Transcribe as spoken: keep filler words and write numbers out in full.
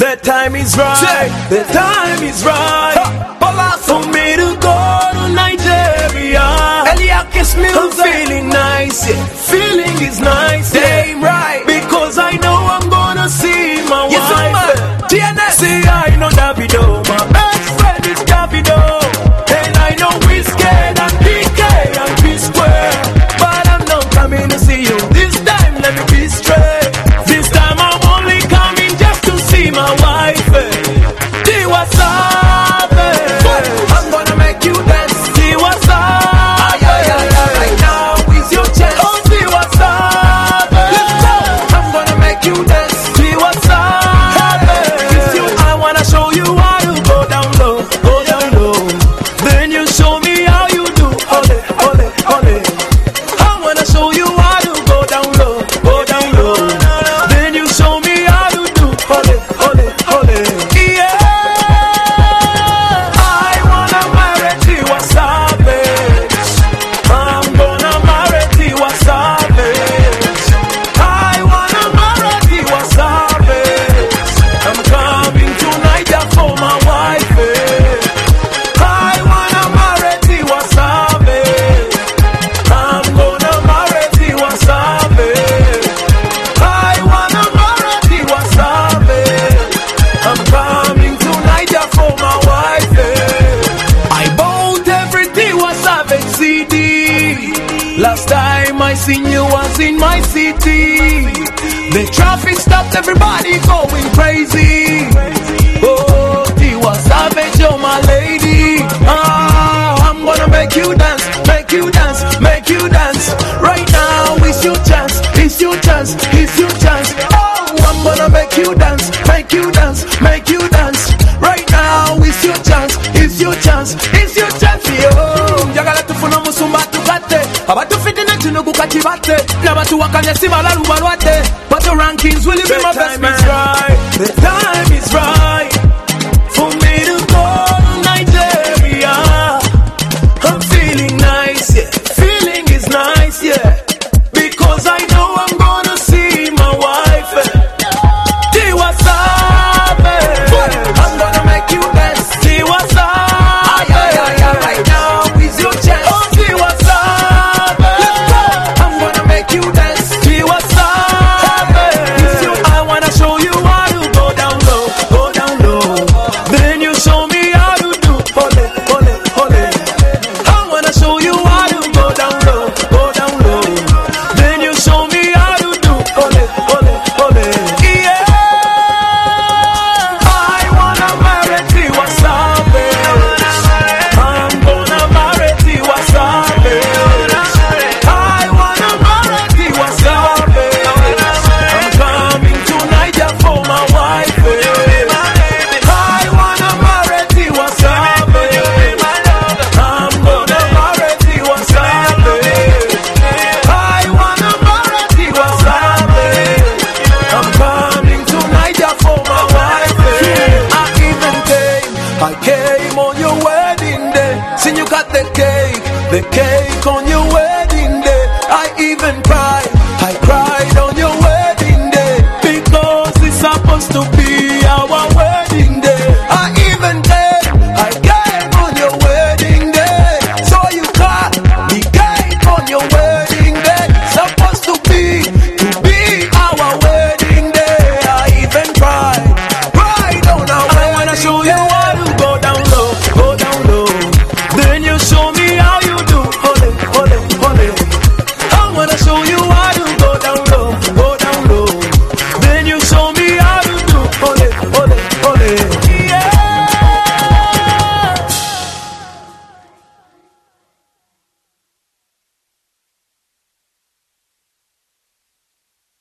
The time is right, the time is right for me to go to Nigeria. Eliakis music. I'm feeling nice, yeah. Feeling is nice, damn right. Because I know I'm gonna see my yes, wife. T N S. See, I know Davido, my best friend is Davido, and I know Wizkid and D K and P Square. But I'm not coming to see you this time. Let me be straight. This time I'm only coming just to see my wife. See what's up, I'm gonna make you dance. See what's up, right now is your chance. Oh, see what's up, I'm gonna make you dance. See what's up, it's you. I wanna show you how to go down low, go down low. Then you show me how you do. Ole, ole, ole. I wanna show you how to go down low, go down low. Then you show me how to do. Ole, ole, ole. Yeah. I wanna marry Tiwa Savage. I'm gonna marry Tiwa Savage. I wanna marry Tiwa Savage. I'm coming tonight just for my wife. I wanna marry Tiwa Savage. I'm gonna marry Tiwa Savage. I wanna marry Tiwa Savage. I'm coming tonight just for my wife. I bought every Tiwa Savage C D. Last time I seen you was in my city. The traffic stopped, everybody going crazy. Oh, Tiwa Savage, you're my lady. Ah, I'm gonna make you dance, make you dance, make you dance. Right now, it's your chance, it's your chance, it's your chance. Oh, I'm gonna make you dance, make you dance, make you dance. Right now, it's your chance, it's your chance, it's your chance. Yo, yagala tufuna musumba tukate. Abatu fitina chinugu kachibate. Nabatu wakanya simala rubalwate. But the rankings will be my best man. The time is right for me to go to Nigeria. I'm feeling nice, yeah. Feeling is nice, yeah. Because I know I'm gonna see my wife. Tiwa Savage, I'm gonna make you dance. Tiwa Savage, right now is your chance. Oh, Tiwa Savage, I'm gonna make you dance. Tiwa Savage, it's you. I wanna show you how to go down low, go down low. Then you show me how to do. Ole, ole, ole. I wanna show you how to go down low, go down low. Then you show me how to do. Ole, ole, ole. Yeah. I wanna marry Tiwa Savage. I'm gonna marry Tiwa Savage. I wanna marry Tiwa Savage. I'm coming tonight just for my wife. I wanna marry Tiwa Savage. I'm gonna marry Tiwa Savage. I wanna marry Tiwa Savage. I'm coming tonight just for my wife. I even came, I came on your wedding day. Seen you got the cake, the cake on your wedding day. I even cried, I cried on your wedding day. Because it's supposed to be